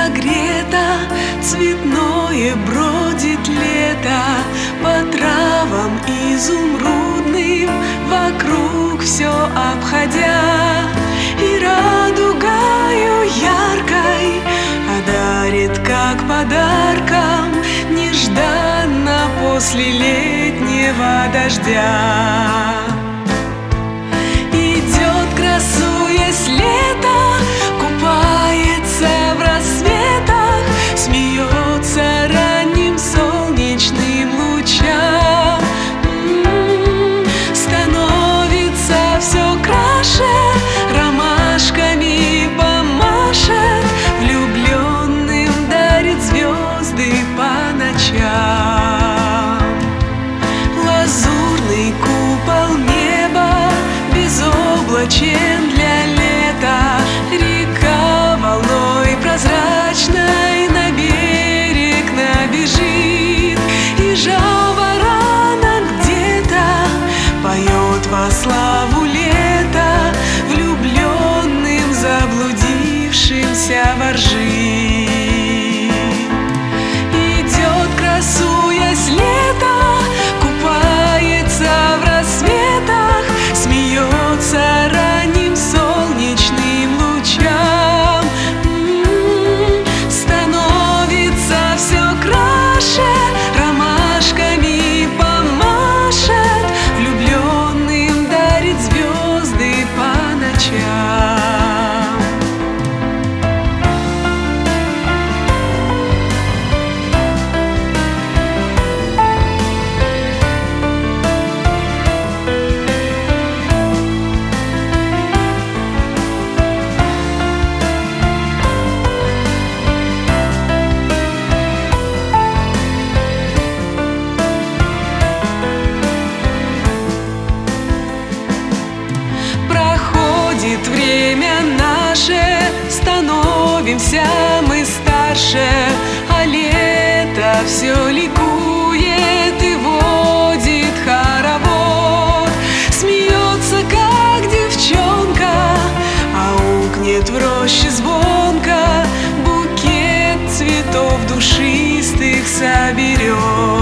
согрета, цветное бродит лето по травам изумрудным, вокруг все обходя, и радугою яркой одарит, как подарком, нежданно после летнего дождя. Идет, красуясь, лето, купается в рассветах, смеется ранним солнечным лучам. Становится все краше, ромашками помашет, влюбленным дарит звезды по ночам. Лазурный купол неба безоблачен для лета, река волной прозрачной на берег набежит, и жаворонок где-то поет во славу лета, влюбленным заблудившимся во ржи. Идет, красуясь, лето, купается в рассветах, смеется ранним солнечным лучам. Становится все краше, ромашками помашет, влюбленным дарит звезды по ночам. Проходит время наше, становимся мы старше, а лето все ликует и водит хоровод. Смеется, как девчонка, аукнет в роще звонко, букет цветов душистых соберет.